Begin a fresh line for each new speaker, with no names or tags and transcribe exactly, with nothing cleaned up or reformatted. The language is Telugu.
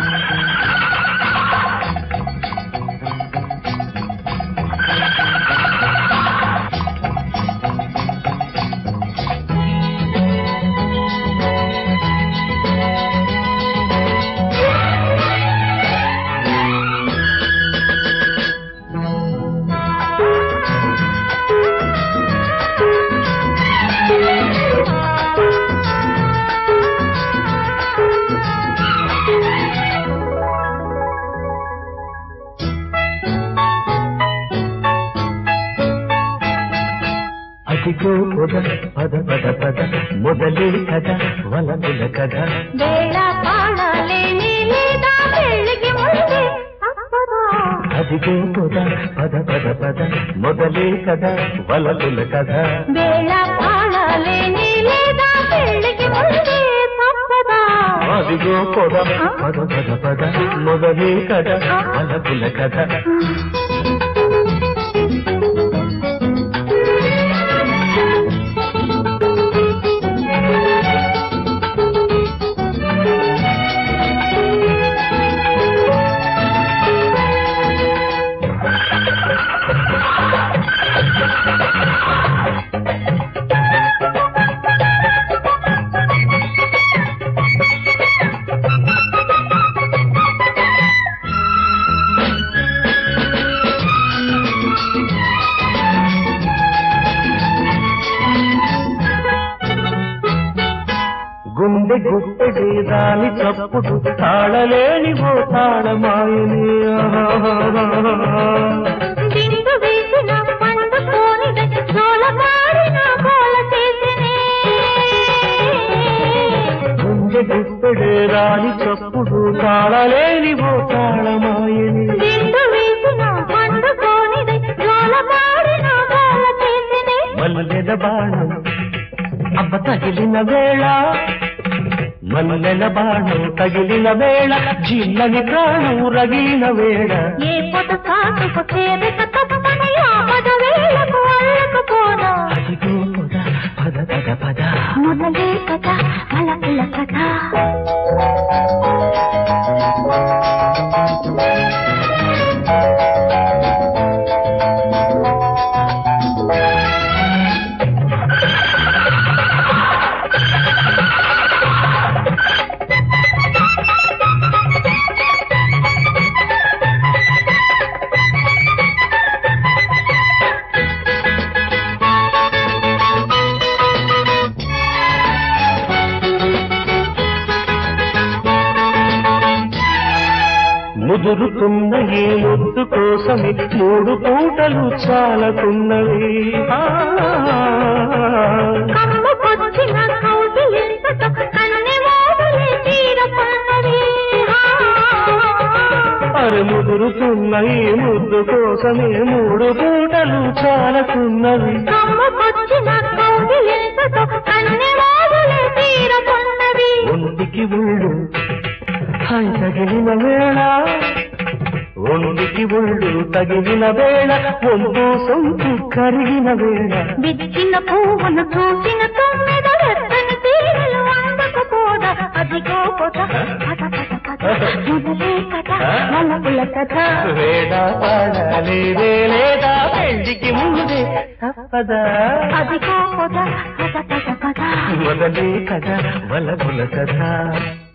అదిగో పొద పద పద పద మొదలే కథ వలపుల కథ
వేళ పాడలేని లేదా పెళ్ళికి ముందే
అదిగో పొద పద పద పద మొదలే కథ వలపుల కథ
వేళ పాడలేని లేదా పెళ్ళికి ముందే తప్పదా
అదిగో పొద పద పద పద మొదలే కథ వలపుల కథ గుండె గుట్టెడి దాని చప్పుడు తాళలేని ఓ తాళమాయని
దిండు వేసిన పండు కోరిన జోలమాడిన బోల చేసినే
గుండె గుట్టెడి దాని చప్పుడు తాళలేని ఓ తాళమాయని
దిండు వేసిన పండు కోరిన జోలమాడిన బోల చేసినే
మల్లెల బాణం అబ్బ తగిలిన వేళ మల్లెల బాణం తగిలిన వేళ జిల్లని ప్రాణం రగిలిన వేళ
ఏ పొద సాటుకు చేరిక తప్పని ఆపద వేళకు అల్లకపోనా
అదిగో పొద పద పద పద
మొదలే కథ వలపుల కథ
ముదురుతున్న ఏ ముద్దు కోసమే మూడు పూటలు చాలకున్నవి
కమ్ముకొచ్చిన కౌగిలింతతో కన్నె మోగులే తీరపన్నది
అరే ముదురుతున్న ఈ ముద్దు కోసమే మూడు పూటలు చాలకున్నవి
కమ్ముకొచ్చిన కౌగిలింతతో కన్నె మోగులే తీరపన్నది
ఒంటికి ఒళ్ళు హై తగిలిన వేళ ఒంటికి ఒళ్ళు తగిలిన వేళ ఒంపు సొంపు కరిగిన వేళ
విచ్చిన పువ్వును చూసిన తొమ్మిద వెచ్చని తీరలు అందకపోదా అదిగో పొద పద పద పద మొదలే కథ వలపుల కథ
వేళ పాడాలి వేలేదా పెళ్లికి ముందే తప్పదా
అదిగో పొద పద పద పద
మొదలే కథ వలపుల కథ